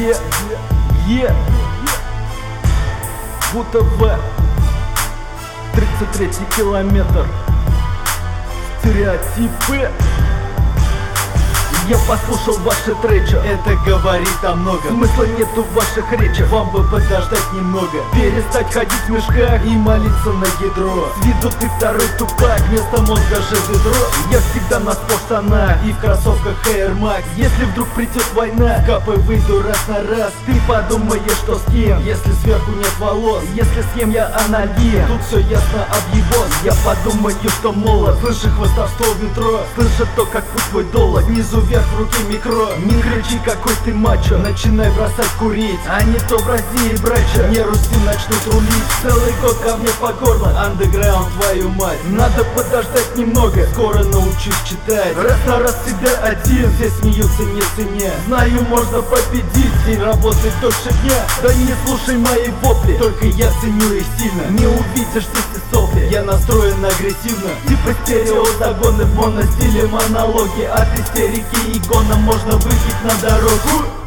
ВУ-ТВ, 33-й километр. Стереотипы. Я послушал ваши треки, это говорит о многом. Смысла нету в ваших речах, вам бы подождать немного. перестать ходить в мешках И молиться на ядро. С виду ты второй тупак, Вместо мозга же ведро. я всегда на спортсанах И в кроссовках Air Max. Если вдруг придет война, В капы выйду раз на раз. ты подумаешь, что с кем. Если сверху нет волос, Если съем я анальгин, тут все ясно объебос. я подумаю, что молод. Слышишь хвостовство в метро, Слышит то, как путь твой доллар. снизу вверх в руке микро. Не кричи, какой ты мачо, Начинай бросать курить, а не то в России брача. не русти начнут рулить. Целый год ко мне по горло, Андеграунд, твою мать. надо подождать немного. Скоро научусь читать. Раз на раз себя один, Все смеются, не ценя. знаю, можно победить. День работы дольше дня. Да не слушай мои вопли, Только я ценю их сильно. не увидишь здесь и сопли. Я настроен агрессивно. Типа стереозагоны в моностиле монологи. От истерики и гона можно выпить на дорогу.